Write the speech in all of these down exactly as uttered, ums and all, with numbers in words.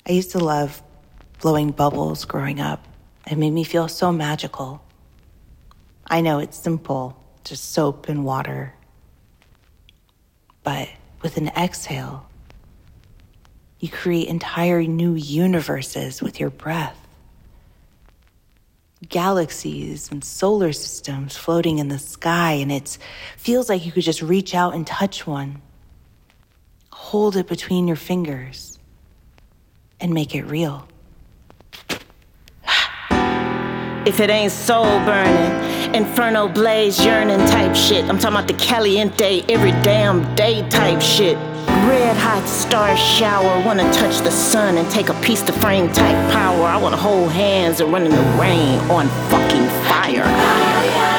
I used to love blowing bubbles growing up. It made me feel so magical. I know it's simple, just soap and water. But with an exhale, you create entire new universes with your breath. Galaxies and solar systems floating in the sky, and it feels like you could just reach out and touch one. Hold it between your fingers and make it real. If it ain't soul burning, inferno blaze yearning type shit. I'm talking about the caliente every damn day type shit. Red hot star shower, wanna touch the sun and take a piece to frame type power. I wanna hold hands and run in the rain on fucking fire.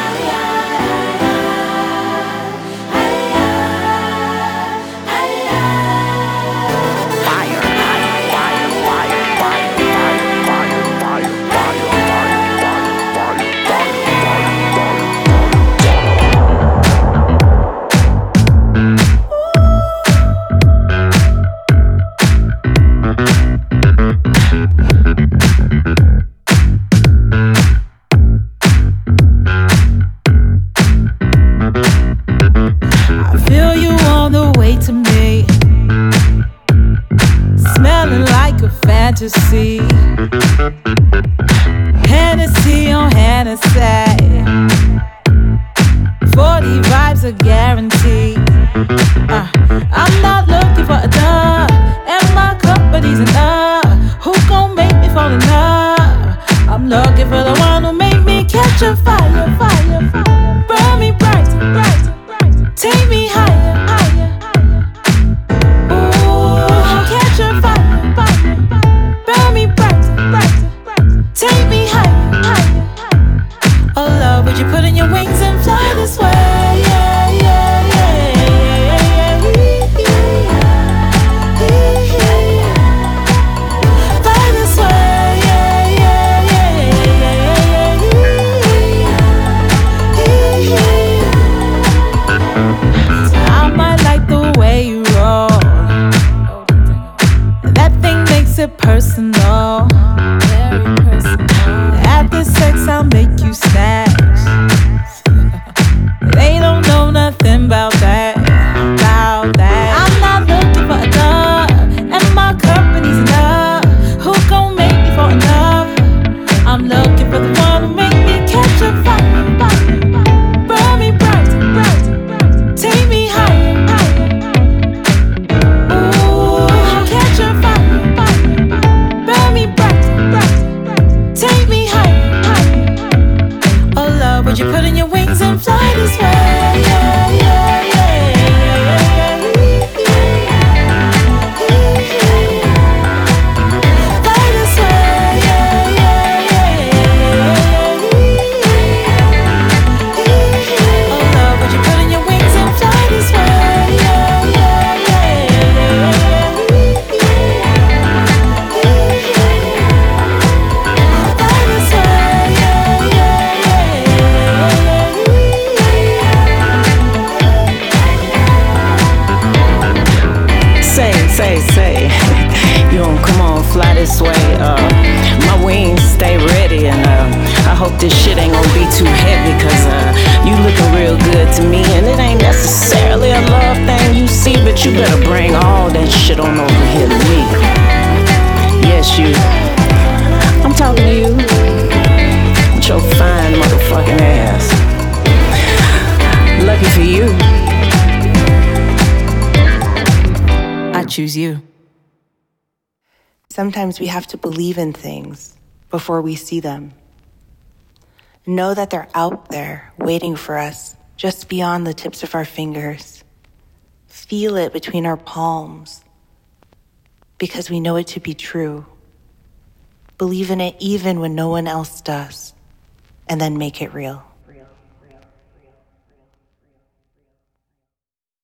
Fantasy, Hennessy on Hennessy, forty vibes are guaranteed. uh, I'm not looking for a dub, and my company's enough. Who gon' make me fall in love? I'm looking for the one who make me catch a fire, fire, fire. Burn me bright, bright, bright. Take me higher, higher, higher. Ooh, catch a fire, fire. Burn me bright, bright. Take me higher, higher. Oh love, would you put in your wings and fly this way? Yeah, yeah, yeah, yeah, yeah, yeah. Fly this way, yeah, yeah, yeah, yeah, yeah. I might like the way you roll. That thing makes it personal. Very personal. After sex, I'll make you snatch. They don't know nothing about that, about that. I'm not looking for a dub, and my company's enough. Who gon' make me fall in love? I'm looking for the one who make me catch a fire, fire. Burn me bright, bright. Take me higher, higher. Ooh, catch a fire, fire. Burn me bright, bright. Take me higher, higher. Oh love, would you put in your wings and fly this way? Yeah, yeah, yeah, yeah, yeah. Fly this way, yeah, yeah, yeah, yeah. Oh love, would you put in your wings and fly this way? Yeah, yeah, yeah, yeah, fly this way, yeah, yeah, yeah. Say, say, say, you don't come on, fly this way. Uh, my wings stay ready, and uh, I hope this shit ain't gonna be too heavy, cause uh, you looking real good to me, and it ain't necessarily a love thing you see, but you better bring all that shit on over here to me. Yes, you. I'm talking to you. With your fine motherfucking ass. Lucky for you. I choose you. Sometimes we have to believe in things before we see them. Know that they're out there waiting for us just beyond the tips of our fingers. Feel it between our palms because we know it to be true. Believe in it even when no one else does, and then make it real.